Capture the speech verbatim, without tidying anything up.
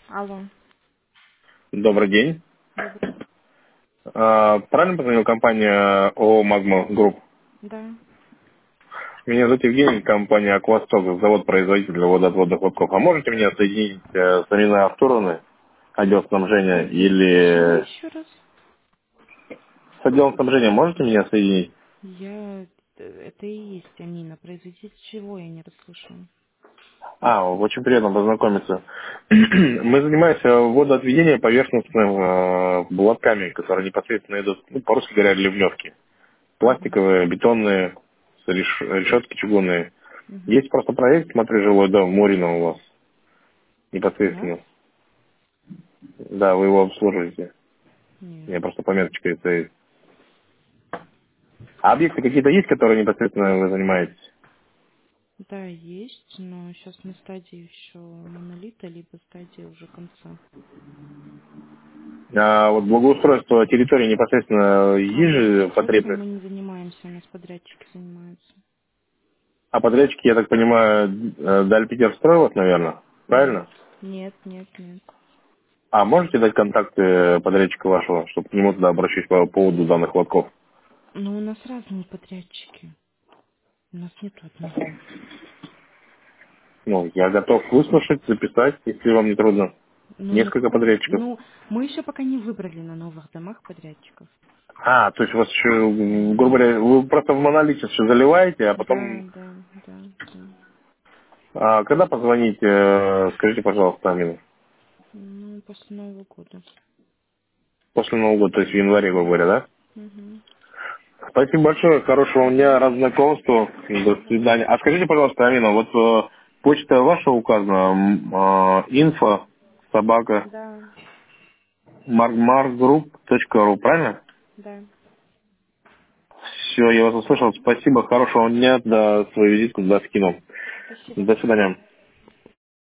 Алло, Добрый день. добрый. А, Правильно позвонил компания ООО «Магма Групп»? Да. Меня зовут Евгений, компания «Аквасток», завод-производитель для водоотводных лотков. А можете меня соединить э, с Аминой Артуровной, отдел снабжения, С чего или еще раз? с отделом снабжения можете меня соединить? Я... Это и есть Амина. Производитель чего я не расслышала? А, очень приятно познакомиться. Мы занимаемся водоотведением поверхностными э, лотками, которые непосредственно идут, ну, по-русски говоря, ливневки. Угу. Пластиковые, бетонные, реш- решетки чугунные. Угу. Есть просто проект, смотрю, жилой дом Мурино у вас У нас? непосредственно. Да, вы его обслуживаете. У Нет. меня просто пометочка стоит. А объекты какие-то есть, которые непосредственно вы занимаетесь? Да, есть, но сейчас на стадии еще монолита, либо стадии уже конца. А вот благоустройство территории непосредственно А есть же благоустройством потребность? мы не занимаемся, у нас подрядчики занимаются. А подрядчики, я так понимаю, э, Дальпетерстрой, вот, наверное, Нет, правильно? нет, нет, нет. А можете дать контакты подрядчика вашего, чтобы к нему туда обращусь по поводу данных лотков? Но у нас разные подрядчики. У нас нету одного. Ну, я готов выслушать, записать, если вам не трудно. Ну, на Несколько каком... подрядчиков. Ну, мы еще пока не выбрали на новых домах подрядчиков. А, то есть у вас еще, м, грубо говоря, вы просто в монолите все заливаете, а Да, потом... да, да, да. А, когда позвонить, э, скажите, пожалуйста, Амина. Ну, после Нового года. После Нового года, то есть в январе, грубо говоря, да? Угу. Спасибо большое, хорошего вам дня, рад знакомству, до свидания. А скажите, пожалуйста, Амина, вот э, почта ваша указана, м, э, инфо, собака, Да, markmarkgroup точка ру, правильно? да. Все, я вас услышал, спасибо, хорошего вам дня, до свою визитку, до скину. Спасибо. До свидания.